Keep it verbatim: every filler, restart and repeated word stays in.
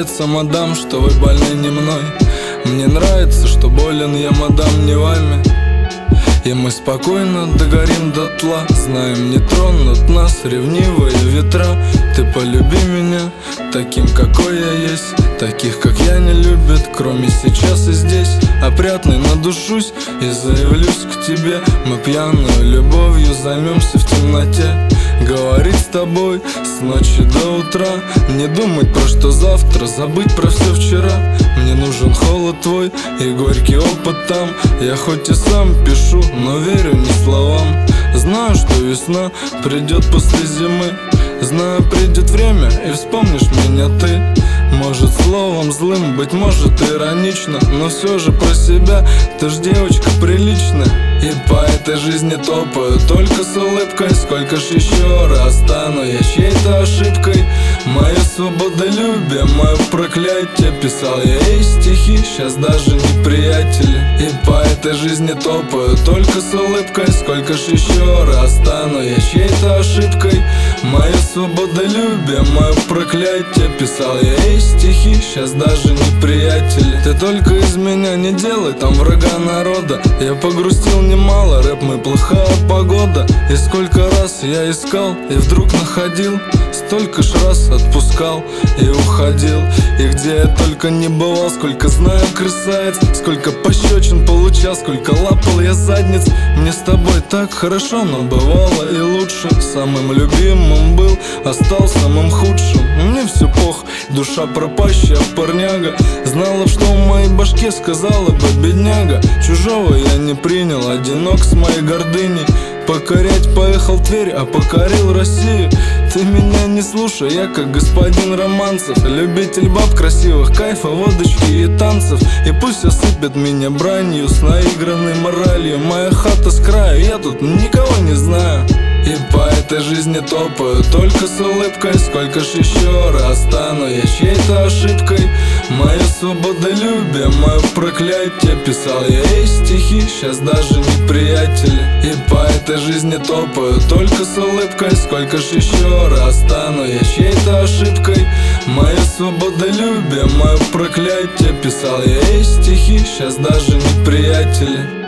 нравится, мадам, что вы больны не мной. Мне нравится, что болен я, мадам, не вами. И мы спокойно догорим дотла. Знаем, не тронут нас ревнивые ветра. Ты полюби меня таким, какой я есть. Таких, как я, не любят, кроме сейчас и здесь. Опрятный надушусь и заявлюсь к тебе. Мы пьяную любовью займемся в темноте. Говорить с тобой с ночи до утра. Не думать про что завтра, забыть про все вчера. Мне нужен холод твой и горький опыт там. Я хоть и сам пишу, но верю не словам. Знаю, что весна придет после зимы. Знаю, придет время и вспомнишь меня ты. Может, словом злым, быть может, иронично, но все же про себя ты ж девочка приличная. И по этой жизни топаю только с улыбкой. Сколько ж еще раз стану я чьей-то ошибкой. Мое свободолюбие, мое проклятие. Писал я ей стихи, сейчас даже не приятели. И по этой жизни топаю только с улыбкой. Сколько ж еще раз стану я чьей-то ошибкой. Мое свободолюбие, мое проклятие. Писал я ей стихи, сейчас даже не приятели. Ты только из меня не делай там врага народа. Я погрустил немало, рэп мой плохая погода. И сколько раз я искал и вдруг находил. Столько ж раз отпускал и уходил. И где я только не бывал, сколько знаю красавиц. Сколько пощечин получал, сколько лапал я задниц. Мне с тобой так хорошо, но бывало и лучше. Самым любимым был, а стал самым худшим. Мне все пох, душа пропащая парняга. Знала б, что в моей башке, сказала бы бедняга. Чужого я не принял, одинок с моей гордыней. Покорять поехал Тверь, а покорил Россию. Ты меня не слушай, я как господин Романцев. Любитель баб красивых, кайфа, водочки и танцев. И пусть осыпят меня бранью с наигранной моралью. Моя хата с краю, я тут никого не знаю. И по этой жизни топаю только с улыбкой. Сколько ж еще раз стану я чьей-то ошибкой. Мое свободолюбие, мое проклятие. Писал я ей стихи, сейчас даже не приятели. И по этой жизни топаю только с улыбкой. Сколько ж еще раз стану я чьей-то ошибкой. Мое свободолюбие, мое проклятие. Писал я ей стихи, сейчас даже не приятели.